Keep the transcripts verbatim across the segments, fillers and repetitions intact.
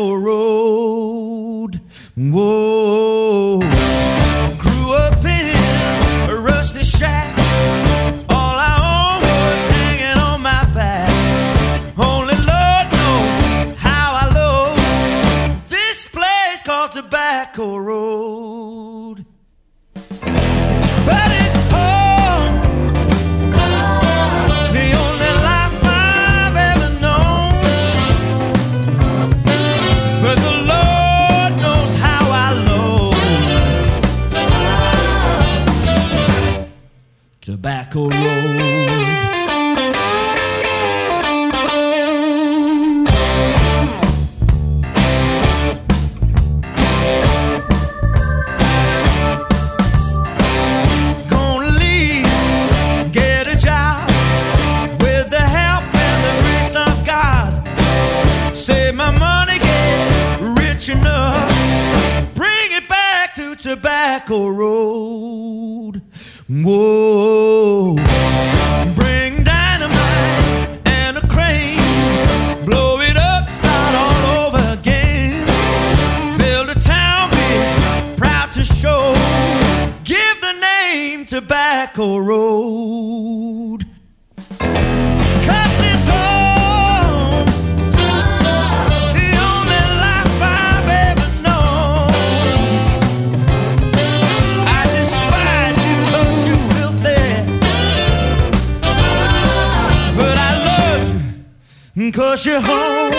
Tobacco Road. Whoa. Grew up in a rusty shack. All I owned was hanging on my back. Only Lord knows how I love this place called Tobacco Road. But it's home, the only life I've ever known. But the Lord knows how I love Tobacco Road. Tobacco Road. Whoa. Bring dynamite and a crane. Blow it up, start all over again. Build a town big, proud to show. Give the name Tobacco Road. Cause it's home, the only life I've ever known. Cause you're home.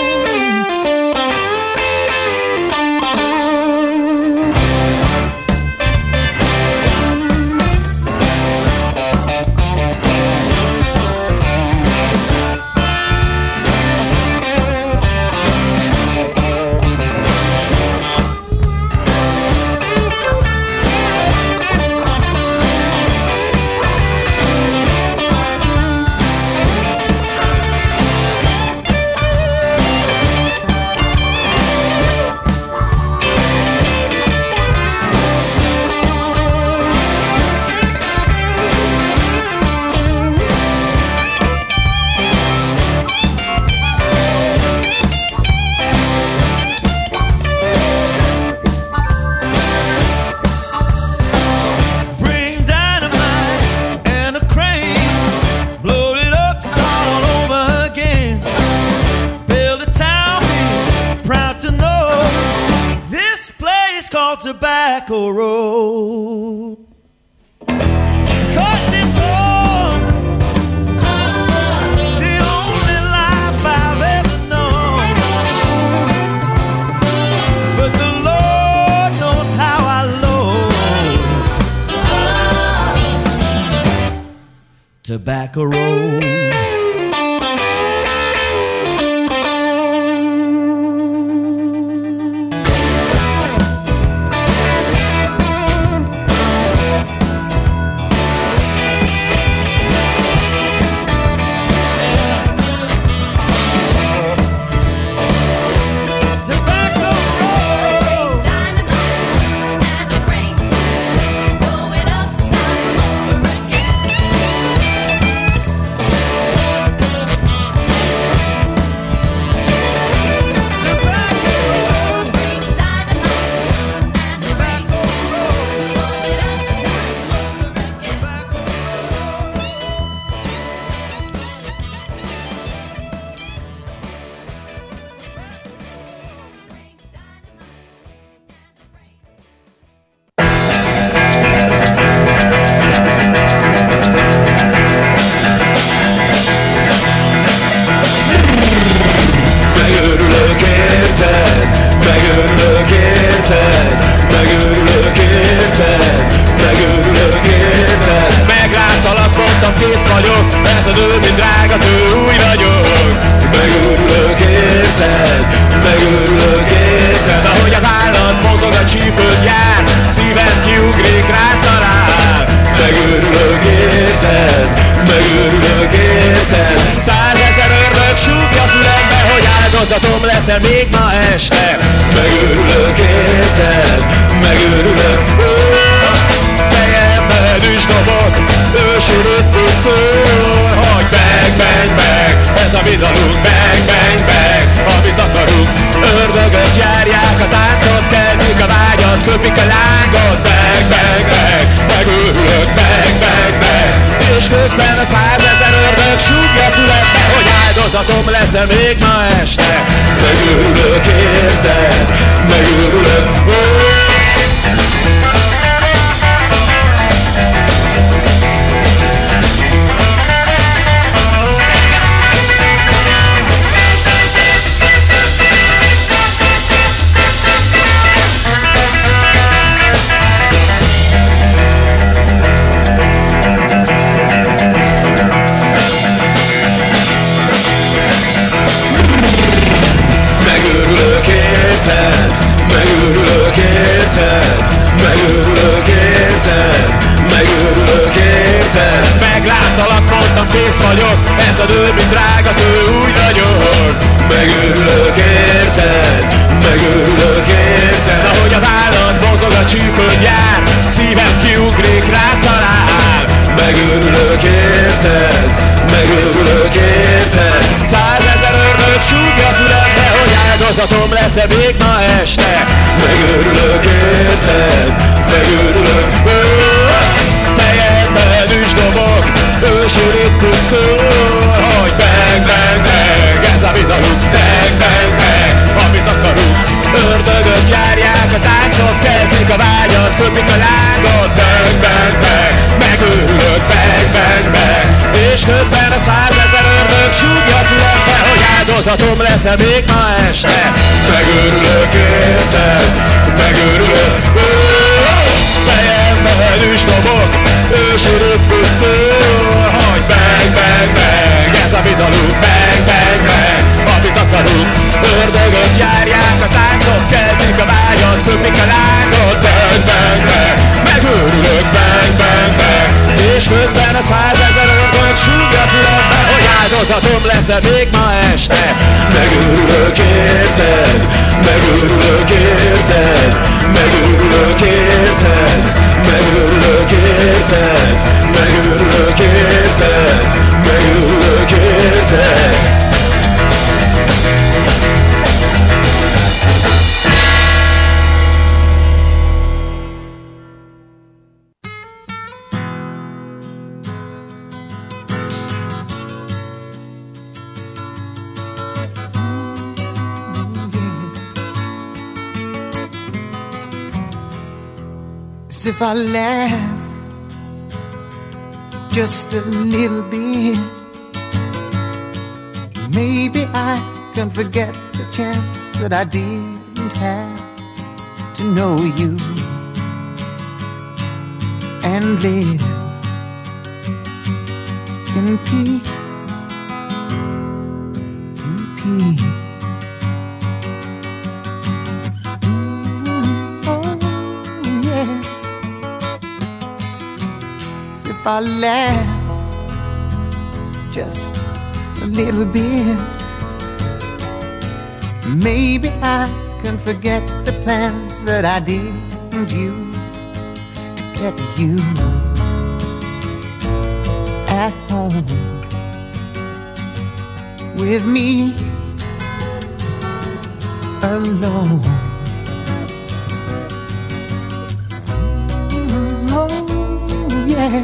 Tobacco Road. Cause it's home, the only life I've ever known. But the Lord knows how I love Tobacco Road. Kész vagyok, ez a nő, mint drága tő, új vagyok. Megőrülök érted, megőrülök érted. Ahogy a vállat mozog a csípőn jár, szívem kiugrik, rád talál. Megőrülök érted, megőrülök érted. Százezer ördög súgja fülembe, hogy áldozatom leszel még ma este. Megőrülök érted, megőrülök. Fejemben is dobott, ősi röppő szól, hogy bang, bang, bang, ez a mi dalunk, bang, bang, bang, amit akarunk, ördögök jár. köpik a lángot. Bang, bang, bang, megőrülök, bang, bang, bang. És közben a százezer ördög súgja fülembe, hogy áldozatom lesz-e még ma este. Megőrülök érted, megőrülök. Oh. Megőrülök érted, megőrülök érted, megőrülök érted, megőrülök érted. Megláttalak, mondtam, kész vagyok, ez a dög, mint drága kő, úgy ragyog. Megőrülök érted, megőrülök érted. Ahogy a vállad mozog, a csípőn jár, szívem kiugrik, rád talál. Megőrülök érted, megőrülök érted. Százezer ördög súgja fülembe, hogy áldozatom lesz-e még ma este. Megőrülök érted, megőrülök. Fejemben is dobok, ősi ritmus szól, hogy bang, bang, bang, ez a vidaluk, bang, bang, bang, amit akarunk. Ördögök járják a táncot, keltik a vágyat, köpik a lángot, bang, bang, bang, megőrülök, bang, bang, bang. És közben a százezer ördög súgja fülembe, hogy áldozatom lesz-e még ma este. Megőrülök érted, megőrülök. Fejemben is dobok, ősi ritmus szól, hogy bang, bang, bang, ez a vidaluk, bang, bang, bang, amit akarunk. Ördögök járják a táncot, keltik a vágyat, köpik a lángot, bang, bang, bang, megőrülök, bang, bang, bang. És közben a százezer ördög súgja fülembe, hogy áldozatom lesz-e még ma este. Megőrülök érted, megőrülök érted, megőrülök érted, megőrülök érted, megőrülök érted, megőrülök érted. If I laugh just a little bit, maybe I can forget the chance that I didn't have to know you and live in peace, in peace. If I laugh just a little bit, maybe I can forget the plans that I didn't use to get you at home with me alone. Oh, yeah.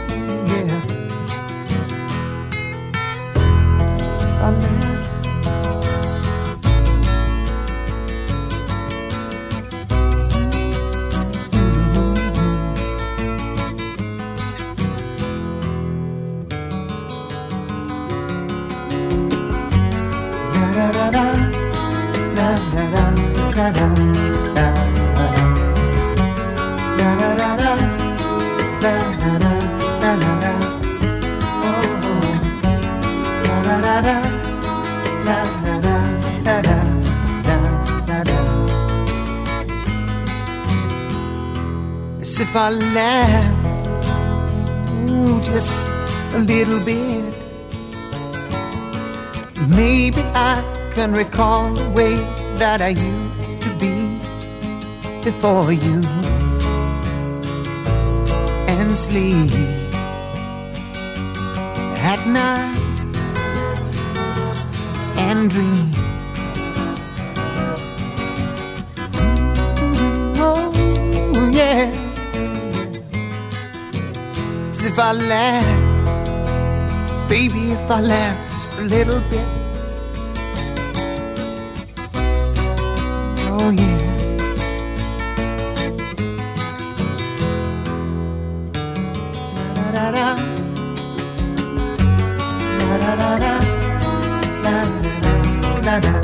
If I laugh, ooh, just a little bit, maybe I can recall the way that I used to be before you, and sleep at night and dream. Oh, if I laugh, baby, if I laugh just a little bit. Oh yeah. Da da da da da da da da da da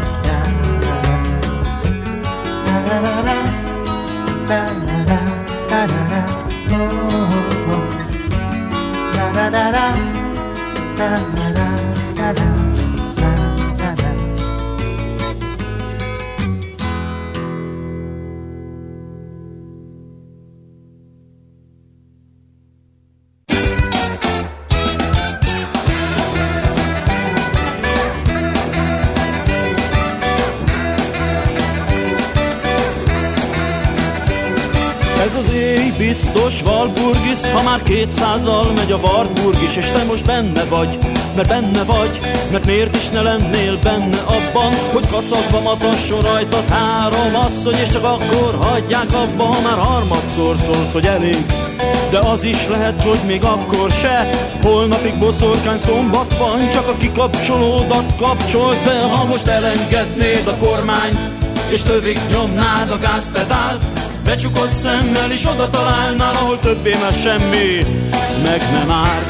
Ez az éj biztos Walpurgis, ha már kétszázzal megy a Wartburg is, és te most benne vagy, mert benne vagy, mert miért is ne lennél benne abban, hogy kacagva matasson rajtad három asszony, és csak akkor hagyják abba, ha már harmadszor szólsz, hogy elég. De az is lehet, hogy még akkor se, holnapig boszorkány szombat van, csak a kikapcsolódat kapcsolt be. Ha most elengednéd a kormányt, és tövig nyomnád a gázpedált, becsukott szemmel is oda találnál, ahol többé már semmi meg nem árt.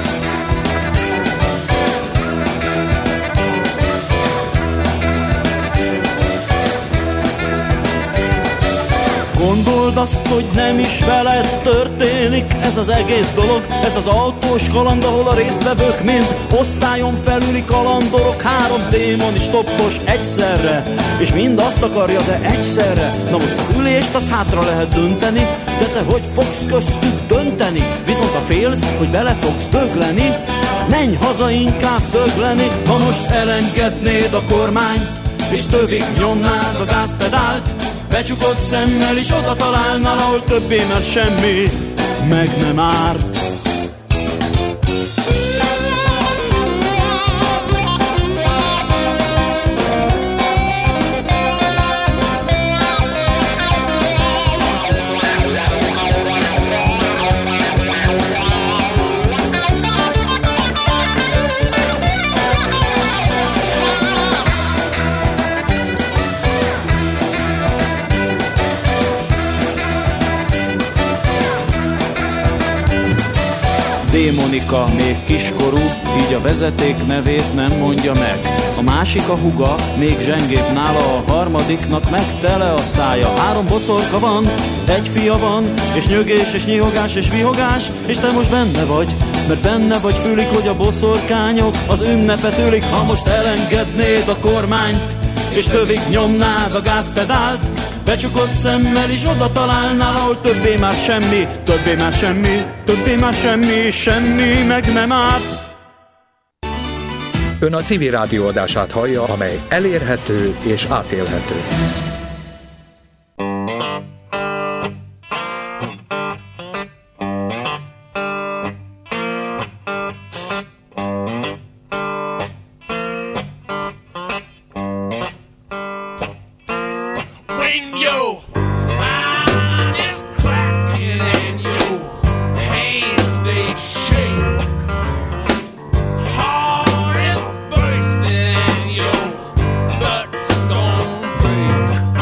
Gondold azt, hogy nem is veled történik ez az egész dolog, ez az autós kaland, ahol a résztvevők mind osztályon felüli kalandorok, három démon is toppos egyszerre, és mind azt akarja, de egyszerre. Na most az ülést azt hátra lehet dönteni, de te hogy fogsz köztük dönteni? Viszont ha félsz, hogy bele fogsz dögleni, menj haza inkább dögleni. Ha most elengednéd a kormányt, és tövig nyomnád a gázpedált, becsukott szemmel is oda találnál, ahol többé már semmi meg nem árt. Démonika még kiskorú, így a vezeték nevét nem mondja meg. A másik a huga, még zsengébb nála, a harmadiknak meg tele a szája. Három boszorka van, egy fia van, és nyögés, és nyihogás, és vihogás, és te most benne vagy, mert benne vagy, fülik, hogy a boszorkányok az ünnepet ülik. Ha most elengednéd a kormányt, és tövig nyomnád a gázpedált, becsukott szemmel is oda találnál, ahol többé már semmi, többé már semmi, többé már semmi, semmi meg nem árt. Ön a Civil Rádió adását hallja, amely elérhető és átélhető. Break.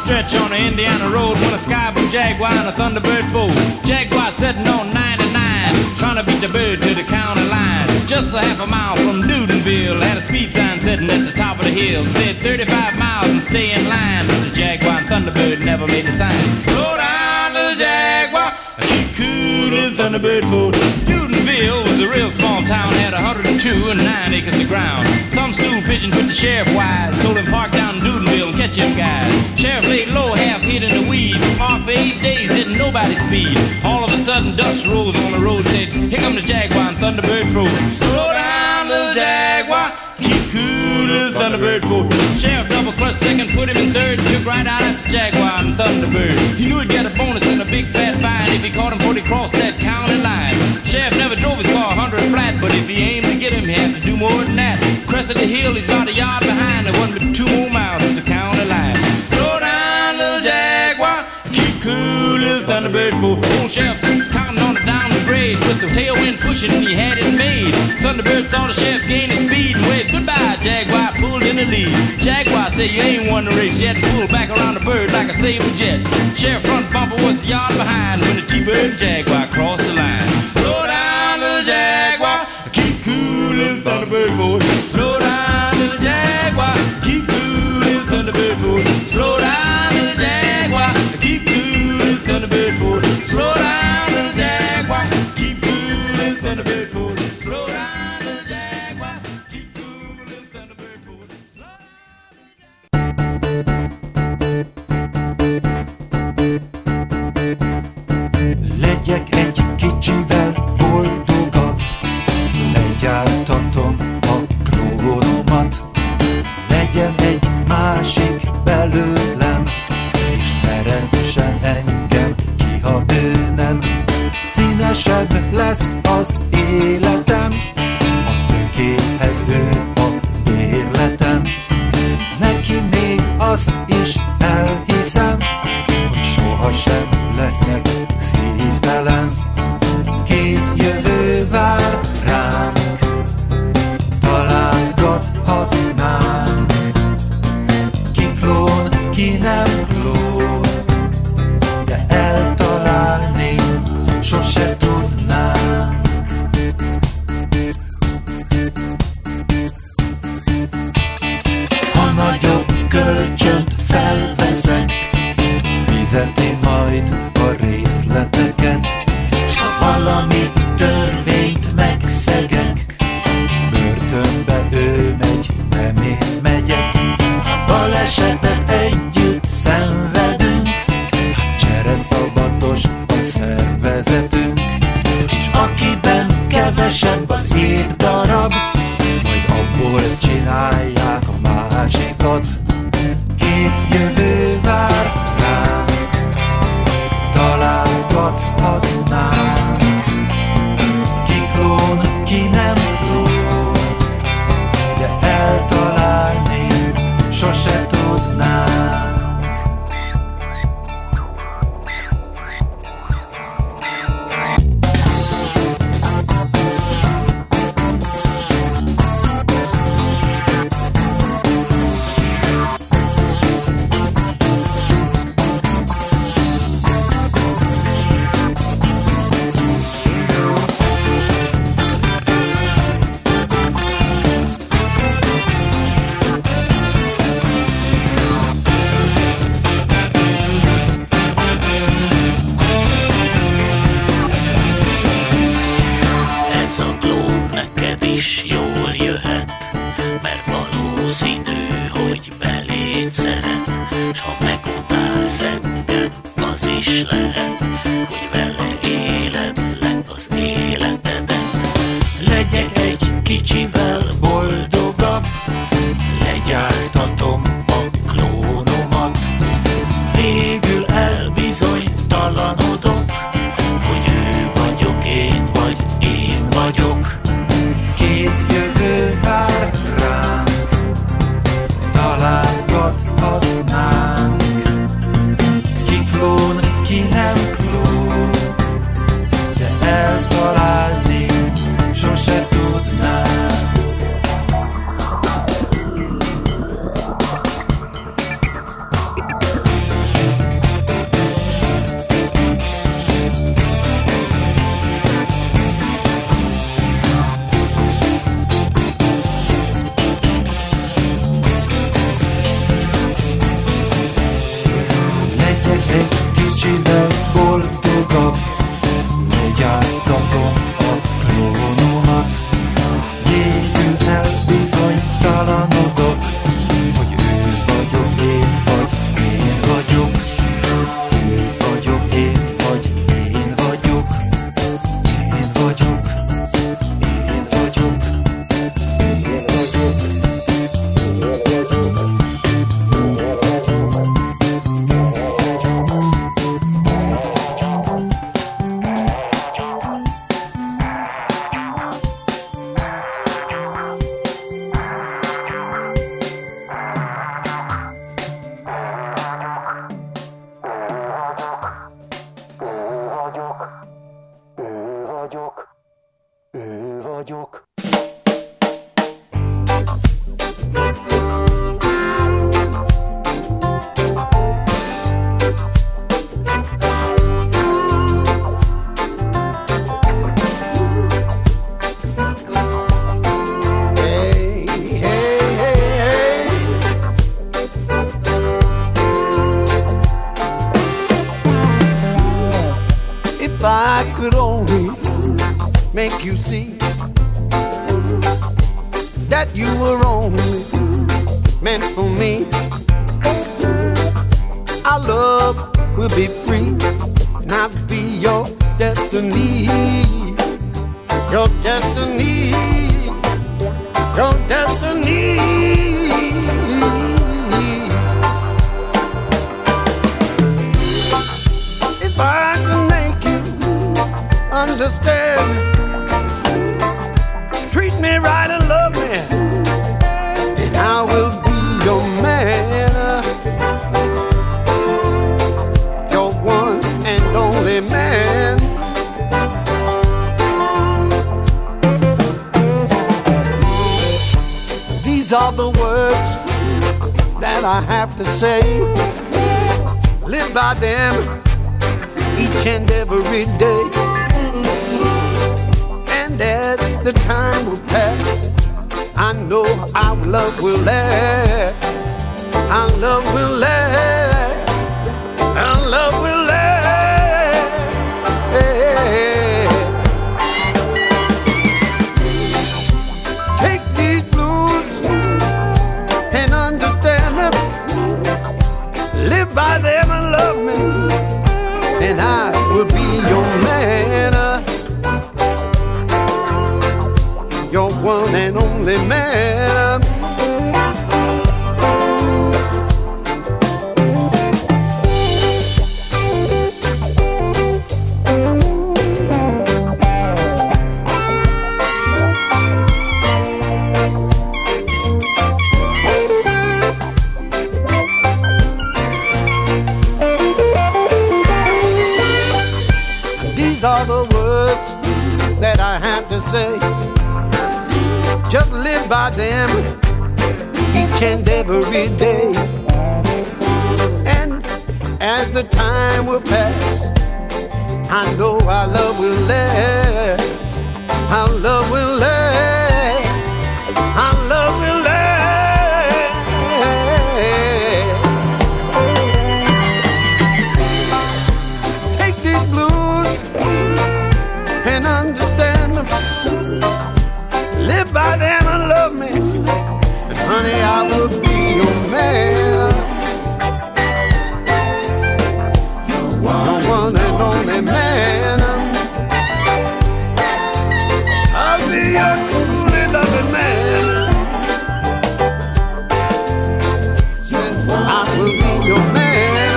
stretch on the Indiana road when a sky blue Jaguar and a Thunderbird foe. Jaguar sitting on ninety-nine, trying to beat the bird to the county line. Just a half a mile from Newtonville, had a speed sign sitting at the top of the hill. Said thirty-five miles and stay in line, but the Jaguar and Thunderbird never made the sign. Slow down, little Jaguar, keep cool, little Thunderbird foe. Newtonville was a real small town, had a hundred and two and nine acres of ground. Some stool pigeon put the sheriff wise, told him park down in Newtonville and catch him guys. Sheriff laid low, half hid in the weeds, parked for eight days, didn't nobody speed. All of a sudden dust rose on the road, said, here come the Jaguar and Thunderbird froze. Slow down, little Jaguar, keep cool, little Thunderbird froze. Sheriff double clutched second, put him in third, took right out after Jaguar and Thunderbird. He knew he'd get a bonus and a big fat fine if he caught him before he crossed that county line. Sheriff never drove his car a hundred flat, but if he aimed to get him, he had to do more than that. Crested the hill, he's about a yard behind, there wasn't but two more miles to the county line. Slow down, little Jaguar, keep cool, little Thunderbird fool. Old Sheriff was counting on it down the grade, with the tailwind pushing, and he had it made. Thunderbird saw the sheriff gain his speed and waved goodbye. Jaguar pulled in the lead. Jaguar said, you ain't won the race yet. Pulled back around the bird like a saber jet. Sheriff front bumper was a yard behind when the T-Bird and Jaguar crossed the line. Slow down, little Jaguar, keep cool, little Thunderbird fool. Slow down, little Jaguar, keep cool, little Thunderbird fool. Slow down, little Jaguar, keep cool, little Thunderbird fool. Slow down, little Jaguar, keep cool, little Thunderbird fool. Slow down, little Jaguar, keep cool, little Thunderbird fool. Legyek egy kicsivel boldogabb, legyártatom a trónomat. Legyen egy másik belőlem, és szeressen engem ki, ha ő nem. Színesebb lesz az életem, a tökéhez ő a bérletem. Neki még azt is elhiszem, hogy sohasem leszek szívtelen. Két jövő vár ránk, találgathatnánk. Ki klón, ki nem klón, de eltalálni sose tudnánk. Ha nagyobb kölcsönt felveszek, fizeti majd a részleteket. S ha valami törvényt megszegek, börtönbe ő megy, nem én megyek. Ha balesetet együtt szenvedünk, hát csereszabbatos a szervezetünk. És akiben kevesebb az épp darab, majd abból csinálják a másikat. Két jövő vár ránk, találgathatnánk. Ki klón, ki nem klón, de eltalálni sose tudnánk. vagyok. I could only make you see that you were only meant for me. Our love will be free, and I'll be your destiny. Your destiny. Your destiny. If I could make you understand, treat me right and love me, and I will be your man, your one and only man. These are the words that I have to say. Live by them each and every day. And as the time will pass, I know our love will last. Our love will last. Our love will last. Take these blues and understand them. Live by them and love me, and I will be your man, your one and only man. These are the words that I have to say. Just live by them each and every day. And as the time will pass, I know our love will last. Our love will last. Our love will last. Take these blues and understand them. Live by them and love me, and honey, I will be your man, your one and only man. I'll be your truly loving man. I will be your man.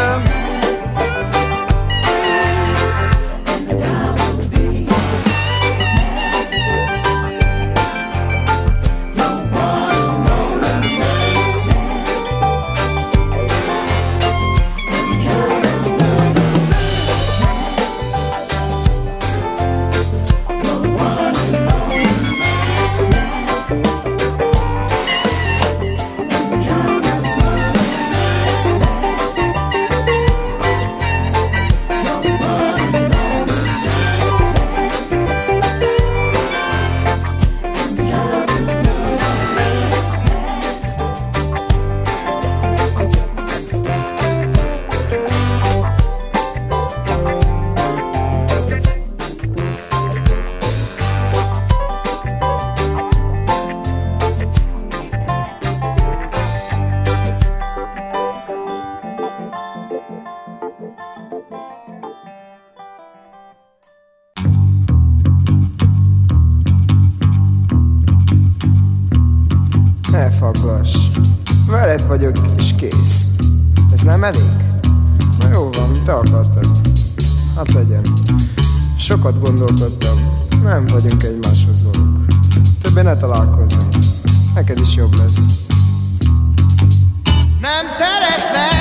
Ne faggass. Veled vagyok, és kész. Ez nem elég? Na jó van, te akartad. Hát legyen. Sokat gondolkodtam. Nem vagyunk egymáshoz valók. Többé ne találkozzunk. Neked is jobb lesz. Nem szeretlek.